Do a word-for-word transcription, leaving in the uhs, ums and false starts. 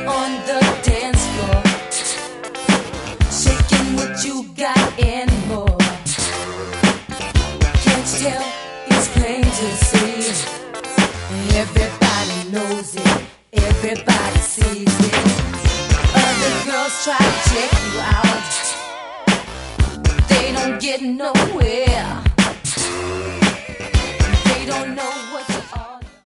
on the dance floor, shaking what you got and more. Can't you tell? It's plain to see. Everybody knows it. Everybody sees it. Other girls try to check you out. They don't get nowhere.